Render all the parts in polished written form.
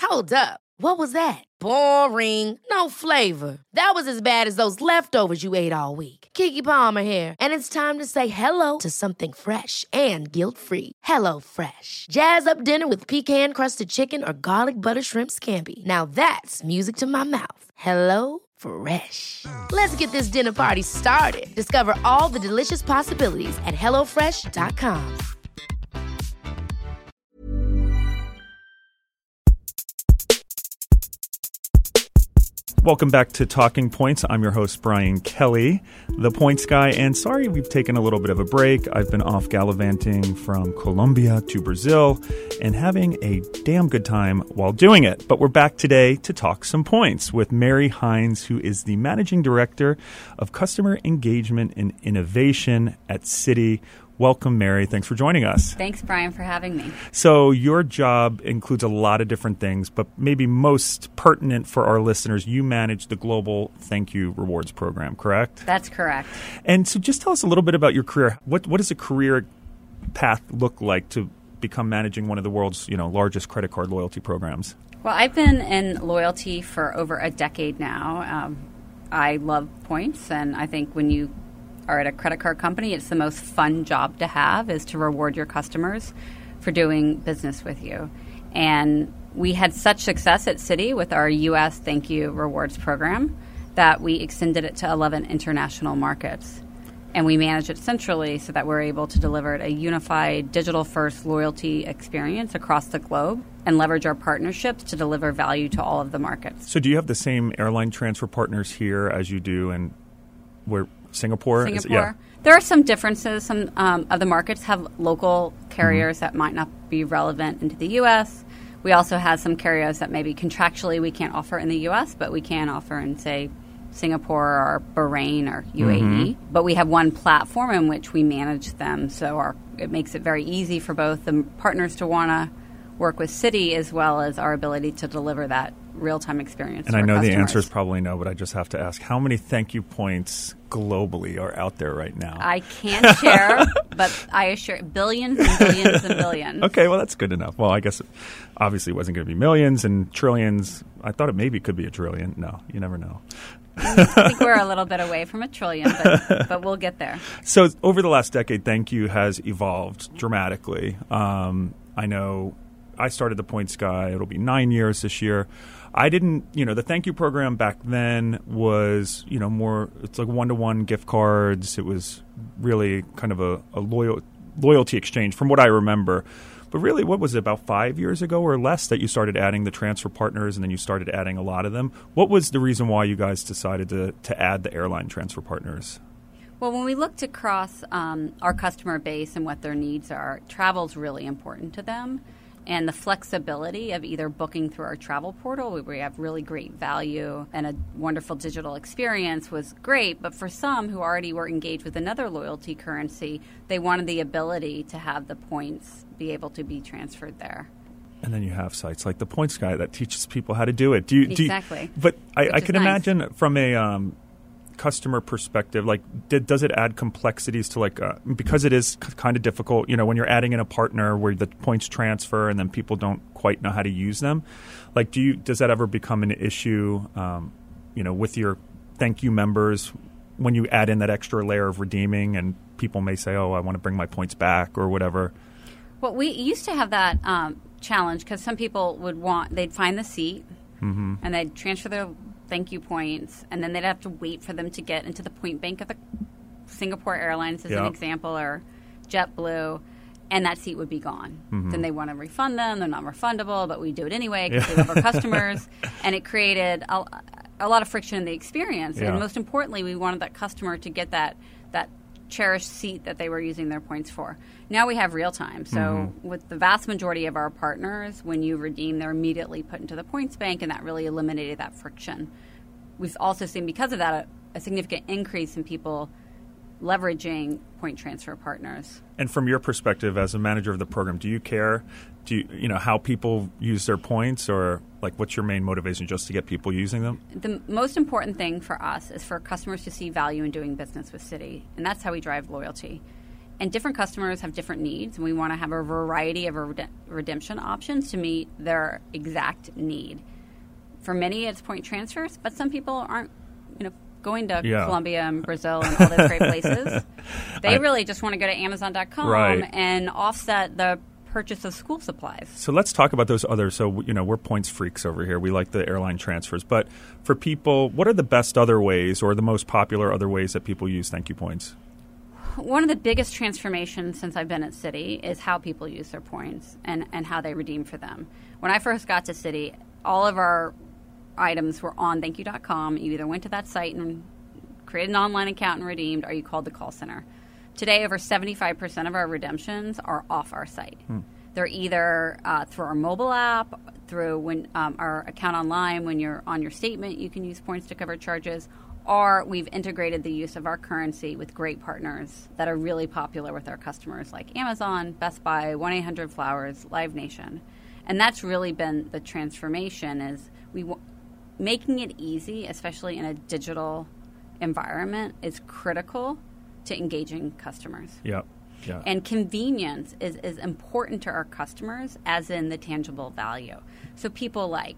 Hold up. What was that? Boring. No flavor. That was as bad as those leftovers you ate all week. Keke Palmer here, and it's time to say hello to something fresh and guilt-free. Hello Fresh. Jazz up dinner with pecan-crusted chicken or garlic butter shrimp scampi. Now that's music to my mouth. Hello Fresh. Let's get this dinner party started. Discover all the delicious possibilities at hellofresh.com. Welcome back to Talking Points. I'm your host, Brian Kelly, the Points Guy. And sorry we've taken a little bit of a break. I've been off gallivanting from Colombia to Brazil and having a damn good time while doing it. But we're back today to talk some points with Mary Hines, who is the Managing Director of Customer Engagement and Innovation at Citi. Welcome, Mary. Thanks for joining us. Thanks, Brian, for having me. So your job includes a lot of different things, but maybe most pertinent for our listeners, you manage the Global Thank You Rewards program, correct? That's correct. And so just tell us a little bit about your career. What does a career path look like to become managing one of the world's largest credit card loyalty programs? Well, I've been in loyalty for over a decade now. I love points, and I think when you are at a credit card company, it's the most fun job to have is to reward your customers for doing business with you. And we had such success at Citi with our U.S. Thank You Rewards program that we extended it to 11 international markets. And we manage it centrally so that we're able to deliver a unified digital-first loyalty experience across the globe and leverage our partnerships to deliver value to all of the markets. So do you have the same airline transfer partners here as you do in Singapore? Yeah. There are some differences. Some of the markets have local carriers that might not be relevant into the U.S. We also have some carriers that maybe contractually we can't offer in the U.S., but we can offer in, say, Singapore or Bahrain or UAE. But we have one platform in which we manage them, so it makes it very easy for both the partners to want to work with Citi as well as our ability to deliver that real-time experience. And I know the answer is probably no, but I just have to ask, how many thank you points globally are out there right now? I can't share, but I assure billions and billions and billions. Okay, well, that's good enough. Well, I guess it obviously wasn't going to be millions and trillions. I thought it maybe could be a trillion. No, you never know. I think we're a little bit away from a trillion, but we'll get there. So over the last decade, thank you has evolved dramatically. I know I started the Points Guy. It'll be 9 years this year. I didn't, the thank you program back then was, more, it's like one-to-one gift cards. It was really kind of a loyalty exchange from what I remember. But really, what was it, about 5 years ago or less that you started adding the transfer partners and then you started adding a lot of them? What was the reason why you guys decided to add the airline transfer partners? Well, when we looked across our customer base and what their needs are, travel's really important to them. And the flexibility of either booking through our travel portal, where we have really great value and a wonderful digital experience, was great. But for some who already were engaged with another loyalty currency, they wanted the ability to have the points be able to be transferred there. And then you have sites like the Points Guy that teaches people how to do it. Exactly. But I can imagine from a customer perspective, does it add complexities to because it is kind of difficult, when you're adding in a partner where the points transfer and then people don't quite know how to use them, does that ever become an issue, with your thank you members when you add in that extra layer of redeeming and people may say, oh, I want to bring my points back or whatever? Well, we used to have that challenge because some people they'd find the seat and they'd transfer their thank you points, and then they'd have to wait for them to get into the point bank of the Singapore Airlines, as an example, or JetBlue, and that seat would be gone. Then they want to refund them. They're not refundable, but we do it anyway because we love our customers. And it created a lot of friction in the experience. Yeah. And most importantly, we wanted that customer to get that cherished seat that they were using their points for. Now we have real time. So with the vast majority of our partners, when you redeem, they're immediately put into the points bank, and that really eliminated that friction. We've also seen, because of that, a significant increase in people leveraging point transfer partners. And from your perspective as a manager of the program, do you care? Do you know how people use their points, or what's your main motivation, just to get people using them? The most important thing for us is for customers to see value in doing business with Citi, and that's how we drive loyalty. And different customers have different needs, and we want to have a variety of redemption options to meet their exact need. For many, it's point transfers, but some people aren't, going to Colombia and Brazil and all those great places. They really just want to go to Amazon.com and offset the purchase of school supplies. So let's talk about those others. So, we're points freaks over here. We like the airline transfers. But for people, what are the best other ways or the most popular other ways that people use Thank You Points? One of the biggest transformations since I've been at Citi is how people use their points and how they redeem for them. When I first got to Citi, all of our items were on thankyou.com. You either went to that site and created an online account and redeemed, or you called the call center. Today, over 75% of our redemptions are off our site. They're either through our mobile app, through our account online. When you're on your statement, you can use points to cover charges, or we've integrated the use of our currency with great partners that are really popular with our customers, like Amazon, Best Buy, 1-800-Flowers, Live Nation. And that's really been the transformation, is making it easy, especially in a digital environment, is critical to engaging customers. Yeah. And convenience is important to our customers, as in the tangible value. So people like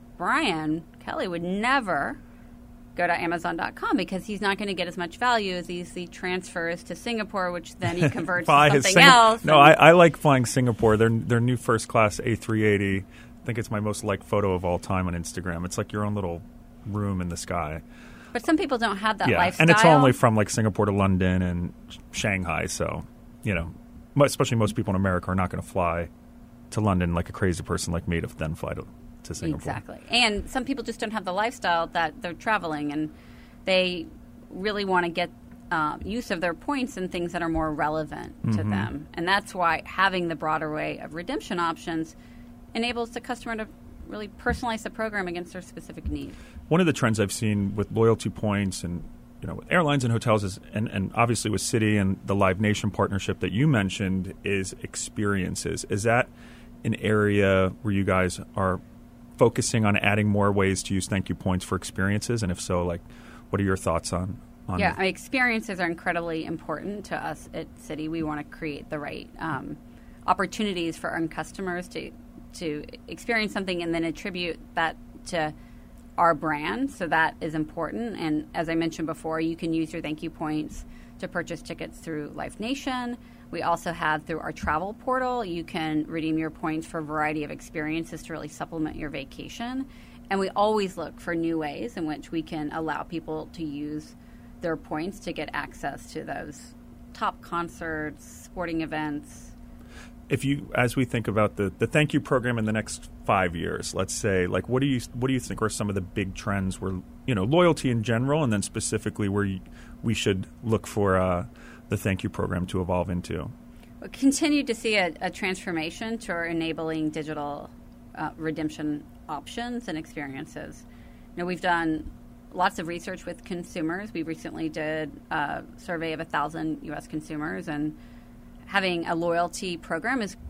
Brian Kelly would never go to Amazon.com because he's not going to get as much value as he transfers to Singapore, which then he converts to something else. No, I like flying Singapore. Their new first class A380. I think it's my most liked photo of all time on Instagram. It's like your own little room in the sky. But some people don't have that lifestyle. And it's only from like Singapore to London and Shanghai. So, especially most people in America are not going to fly to London like a crazy person like me to then fly to Singapore. Exactly. And some people just don't have the lifestyle that they're traveling, and they really want to get use of their points in things that are more relevant to them. And that's why having the broader way of redemption options enables the customer to really personalize the program against their specific need. One of the trends I've seen with loyalty points and with airlines and hotels is, and obviously with Citi and the Live Nation partnership that you mentioned, is experiences. Is that an area where you guys are focusing on adding more ways to use Thank You Points for experiences? And if so, what are your thoughts on experiences are incredibly important to us at Citi. We want to create the right opportunities for our customers to experience something and then attribute that to our brand. So that is important. And as I mentioned before, you can use your Thank You Points to purchase tickets through Live Nation. We also have, through our travel portal, you can redeem your points for a variety of experiences to really supplement your vacation. And we always look for new ways in which we can allow people to use their points to get access to those top concerts, sporting events. As we think about the Thank You program in the next 5 years, let's say, what do you think are some of the big trends where, loyalty in general, and then specifically where we should look for the Thank You program to evolve into? We'll continue to see a transformation to our enabling digital redemption options and experiences. We've done lots of research with consumers. We recently did a survey of 1,000 U.S. consumers, and having a loyalty program is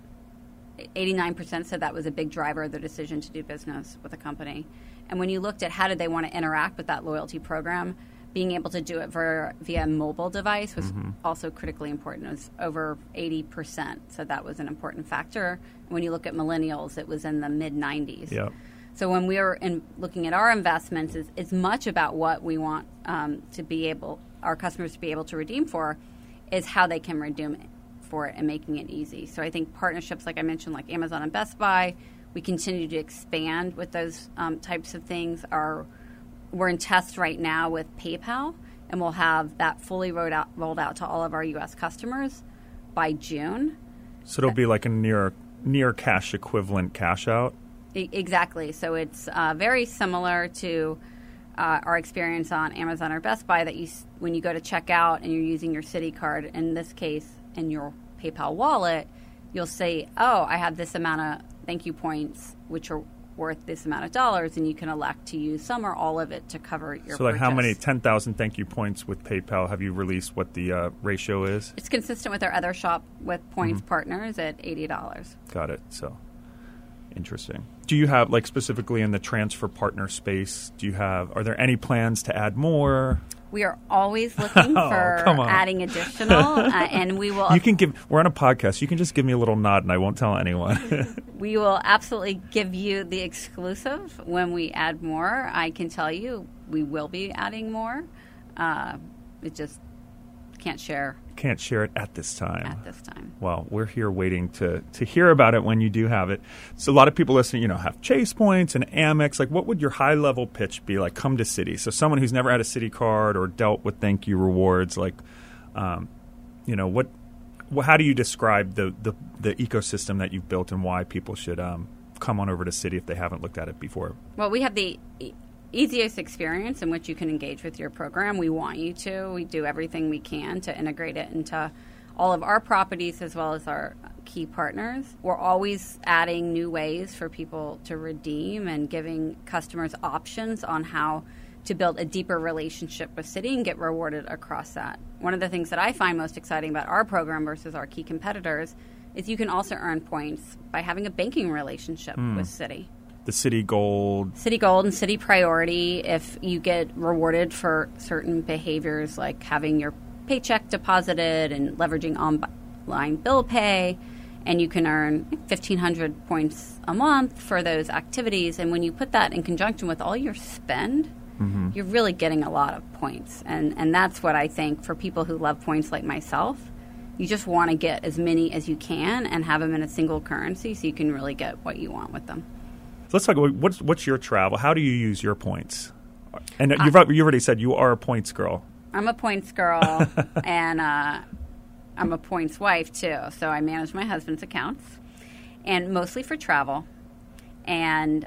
89% said that was a big driver of their decision to do business with a company. And when you looked at how did they want to interact with that loyalty program, being able to do it via mobile device was also critically important. It was over 80%, so that was an important factor. When you look at millennials, it was in the mid-90s. Yep. So when we were looking at our investments, it's much about what we want our customers to be able to redeem for, is how they can redeem it for it and making it easy. So I think partnerships, like I mentioned, like Amazon and Best Buy, we continue to expand with those types of things. We're in test right now with PayPal, and we'll have that fully rolled out to all of our U.S. customers by June. So it'll be like a near cash equivalent cash out? Exactly. So it's very similar to our experience on Amazon or Best Buy, that when you go to check out and you're using your Citi card, in this case, in your PayPal wallet, you'll say, I have this amount of Thank You Points, which are worth this amount of dollars, and you can elect to use some or all of it to cover your So purchase. How many 10,000 Thank You Points with PayPal have you released what the ratio is? It's consistent with our other shop with points partners at $80. Got it. So interesting. Do you have, specifically in the transfer partner space, are there any plans to add more? We are always looking for adding additional, and we will. We're on a podcast. You can just give me a little nod, and I won't tell anyone. We will absolutely give you the exclusive when we add more. I can tell you, we will be adding more. It just can't share. Can't share it at this time. At this time. Well, we're here waiting to hear about it when you do have it. So a lot of people listening, have Chase Points and Amex. Like, what would your high-level pitch be? Like, come to Citi. So someone who's never had a Citi card or dealt with thank you rewards, like, how do you describe the ecosystem that you've built and why people should come on over to Citi if they haven't looked at it before? Well, we have the easiest experience in which you can engage with your program. We want you to. We do everything we can to integrate it into all of our properties as well as our key partners. We're always adding new ways for people to redeem and giving customers options on how to build a deeper relationship with Citi and get rewarded across that. One of the things that I find most exciting about our program versus our key competitors is you can also earn points by having a banking relationship with Citi. The Citi Gold. Citi Gold and Citi Priority, if you get rewarded for certain behaviors like having your paycheck deposited and leveraging online bill pay, and you can earn 1,500 points a month for those activities. And when you put that in conjunction with all your spend, you're really getting a lot of points. And that's what I think for people who love points like myself. You just want to get as many as you can and have them in a single currency so you can really get what you want with them. Let's talk about what's your travel. How do you use your points? And you already said you are a points girl. I'm a points girl, and I'm a points wife, too. So I manage my husband's accounts, and mostly for travel. And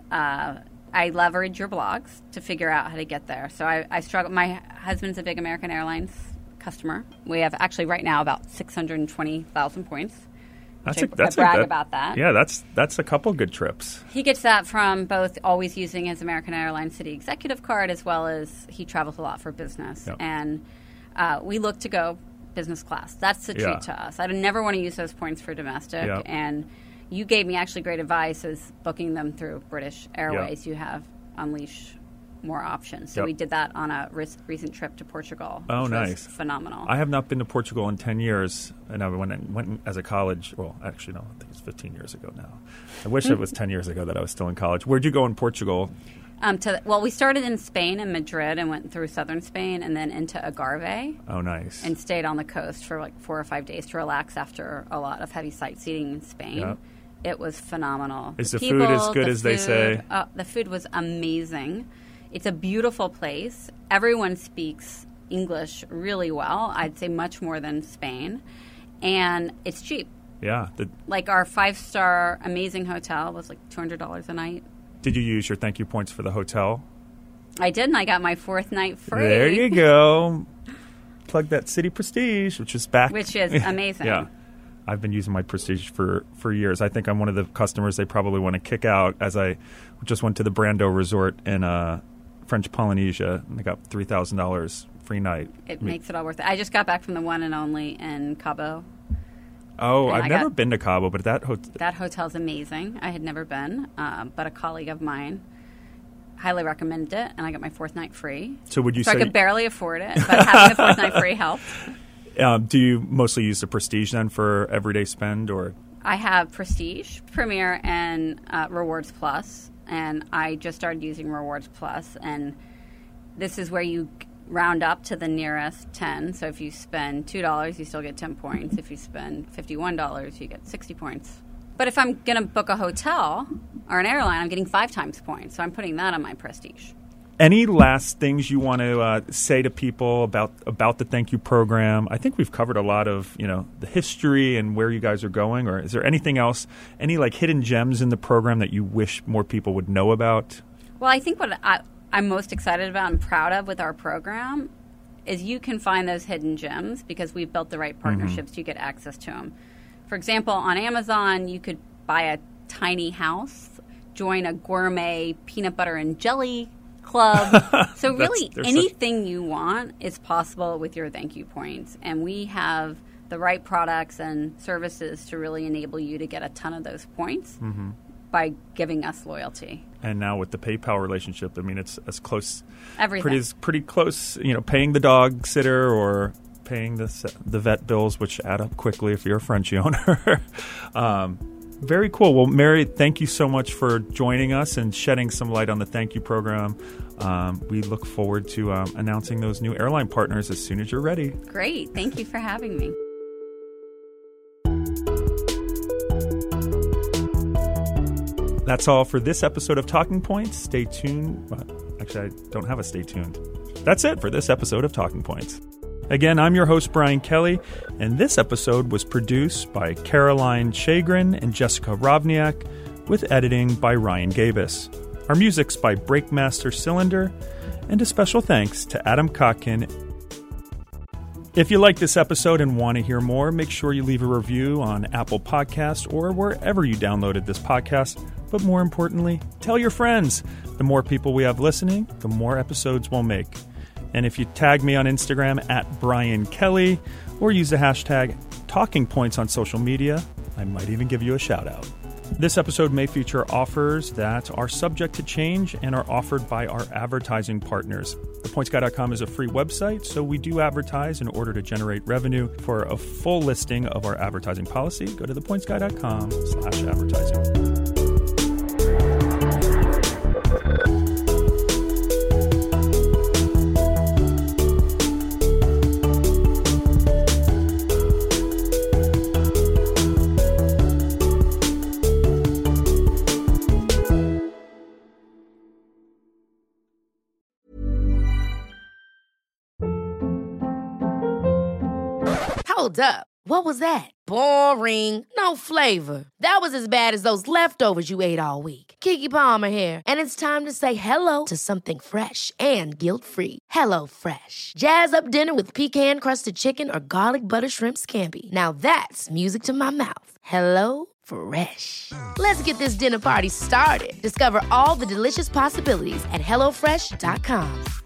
I leverage your blogs to figure out how to get there. So I struggle. My husband's a big American Airlines customer. We have actually right now about 620,000 points. I brag about that. Yeah, that's a couple good trips. He gets that from both always using his American Airlines Citi Executive Card as well as he travels a lot for business. Yep. And we look to go business class. That's the treat to us. I never want to use those points for domestic. Yep. And you gave me actually great advice as booking them through British Airways. Yep. You have Unleash more options. So we did that on a recent trip to Portugal. Oh, nice. Was phenomenal. I have not been to Portugal in 10 years. And I went as a college. Well, actually, no, I think it's 15 years ago now. I wish it was 10 years ago that I was still in college. Where'd you go in Portugal? We started in Spain and Madrid and went through southern Spain and then into Algarve. Oh, nice. And stayed on the coast for like 4 or 5 days to relax after a lot of heavy sightseeing in Spain. Yep. It was phenomenal. Is the food as good as they say? The food was amazing. It's a beautiful place. Everyone speaks English really well. I'd say much more than Spain. And it's cheap. Yeah. Like our 5-star amazing hotel was like $200 a night. Did you use your thank you points for the hotel? I did, and I got my 4th night free. There you go. Plug that Citi Prestige, which is back. Which is amazing. Yeah. I've been using my Prestige for years. I think I'm one of the customers they probably want to kick out, as I just went to the Brando Resort in French Polynesia, and I got $3,000 free night. It makes it all worth it. I just got back from the one and only in Cabo. Oh, I've never been to Cabo, but that hotel's amazing. I had never been, but a colleague of mine highly recommended it, and I got my 4th night free. So would you say... I could barely afford it, but having the 4th night free helped. Do you mostly use the Prestige then for everyday spend, or...? I have Prestige, Premier, and Rewards Plus. And I just started using Rewards Plus, and this is where you round up to the nearest 10. So if you spend $2, you still get 10 points. If you spend $51, you get 60 points. But if I'm going to book a hotel or an airline, I'm getting 5 times points. So I'm putting that on my Prestige. Any last things you want to say to people about the Thank You program? I think we've covered a lot of, the history and where you guys are going. Or is there anything else, any like hidden gems in the program that you wish more people would know about? Well, I think what I'm most excited about and proud of with our program is you can find those hidden gems because we've built the right partnerships to get access to them. For example, on Amazon, you could buy a tiny house, join a gourmet peanut butter and jelly club. So really anything you want is possible with your thank you points. And we have the right products and services to really enable you to get a ton of those points by giving us loyalty. And now with the PayPal relationship, I mean, it's as close, Everything. pretty close. Paying the dog sitter or paying the vet bills, which add up quickly if you're a Frenchie owner. Very cool. Well, Mary, thank you so much for joining us and shedding some light on the Thank You program. We look forward to announcing those new airline partners as soon as you're ready. Great. Thank you for having me. That's all for this episode of Talking Points. Stay tuned. Actually, I don't have a stay tuned. That's it for this episode of Talking Points. Again, I'm your host, Brian Kelly, and this episode was produced by Caroline Chagrin and Jessica Rovniak, with editing by Ryan Gabus. Our music's by Breakmaster Cylinder, and a special thanks to Adam Kotkin. If you like this episode and want to hear more, make sure you leave a review on Apple Podcasts or wherever you downloaded this podcast. But more importantly, tell your friends. The more people we have listening, the more episodes we'll make. And if you tag me on Instagram at Brian Kelly or use the hashtag Talking Points on social media, I might even give you a shout out. This episode may feature offers that are subject to change and are offered by our advertising partners. ThePointsGuy.com is a free website, so we do advertise in order to generate revenue. For a full listing of our advertising policy, go to ThePointsGuy.com/advertising. Hold up. What was that? Boring. No flavor. That was as bad as those leftovers you ate all week. Keke Palmer here, and it's time to say hello to something fresh and guilt-free. HelloFresh. Jazz up dinner with pecan-crusted chicken or garlic butter shrimp scampi. Now that's music to my mouth. HelloFresh. Let's get this dinner party started. Discover all the delicious possibilities at HelloFresh.com.